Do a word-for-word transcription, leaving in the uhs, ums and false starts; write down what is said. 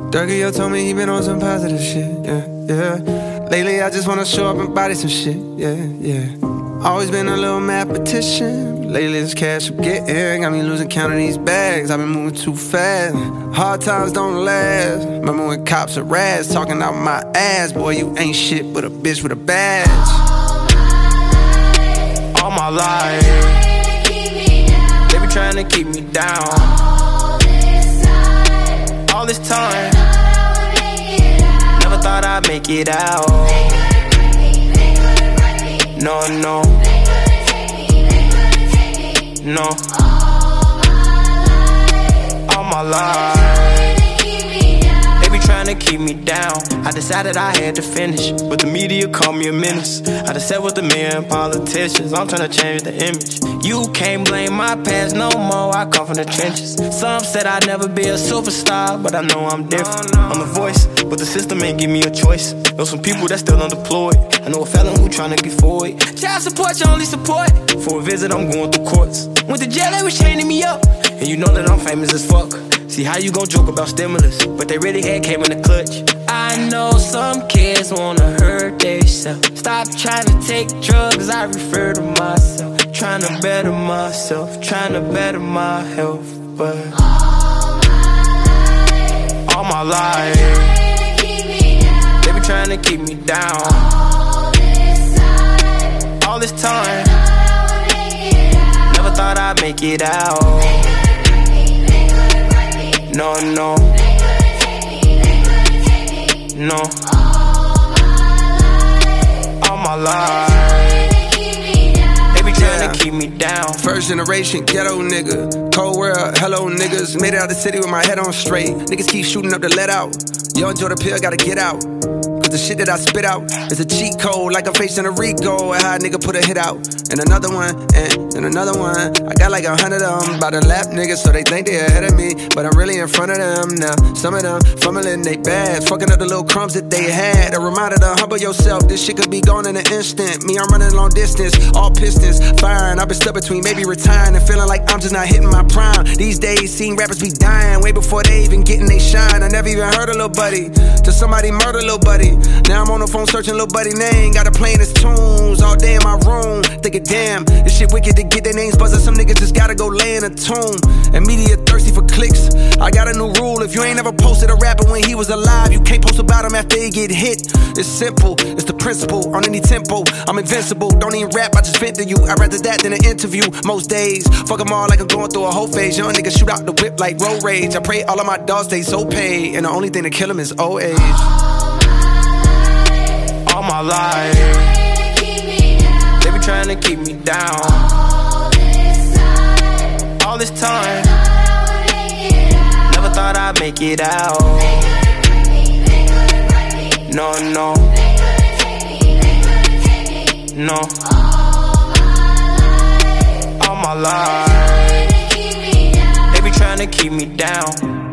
Durkio told me he been on some positive shit, yeah, yeah. Lately I just wanna show up and body some shit, yeah, yeah. Always been a little mathematician. Lately this cash I'm getting got me losing count of these bags. I've been moving too fast. Hard times don't last. Remember when cops are rats talking out my ass? Boy, you ain't shit but a bitch with a badge. All my life, they be trying to keep me down. All this time, never thought I'd make it out. No, no, no. All my life, they be trying to keep me down. I decided I had to finish, but the media called me a menace. I just sat with the men politicians, I'm trying to change the image. You can't blame my past no more, I come from the trenches. Some said I'd never be a superstar, but I know I'm different. I'm a voice, but the system ain't give me a choice. Know some people that's still unemployed. I know a felon who tryna get forward. Child support, your only support. For a visit, I'm going through courts. Went to jail, they was chaining me up. And you know that I'm famous as fuck. See how you gon' joke about stimulus, but they really had came in the clutch. I know some kids wanna hurt theyself. Stop trying to take drugs, I refer to myself. Trying to better myself, trying to better my health. But all my life, they be trying to keep me down. All this time, never thought I'd make it out. No, no, no. All my life, they be trying to keep me down. First generation ghetto nigga, cold world, hello niggas. Made it out the city with my head on straight. Niggas keep shooting up the let out. Young Jordan Pill gotta get out. Cause the shit that I spit out is a cheat code, like I'm facing a Rico. And how a nigga put a hit out. And another one, and, and another one. I got like a hundred of them by the lap niggas, so they think they ahead of me, but I'm really in front of them now. Some of them fumbling they bags, fucking up the little crumbs that they had. A reminder to humble yourself, this shit could be gone in an instant. Me, I'm running long distance, all pistons firing. I've been stuck between maybe retiring and feeling like I'm just not hitting my prime. These days, seeing rappers be dying way before they even getting they shine. I never even heard a little buddy till somebody murder little buddy. Now I'm on the phone searching little buddy name, got her playing his tunes all day in my room. Thinking, damn, this shit wicked to get their names buzzing. Some niggas just gotta go lay in a tomb. And media thirsty for clicks. I got a new rule, if you ain't ever posted a rapper when he was alive, you can't post about him after he get hit. It's simple, it's the principle, on any tempo. I'm invincible, don't even rap, I just vent to you. I'd rather that than an interview most days. Fuck them all like I'm going through a whole phase. Young niggas shoot out the whip like road rage. I pray all of my dogs stay so paid, and the only thing to kill them is old age. All my life, they be trying to keep me down. All this time, never thought I'd make it out. No, no, no. All my life, they be trying to keep me down.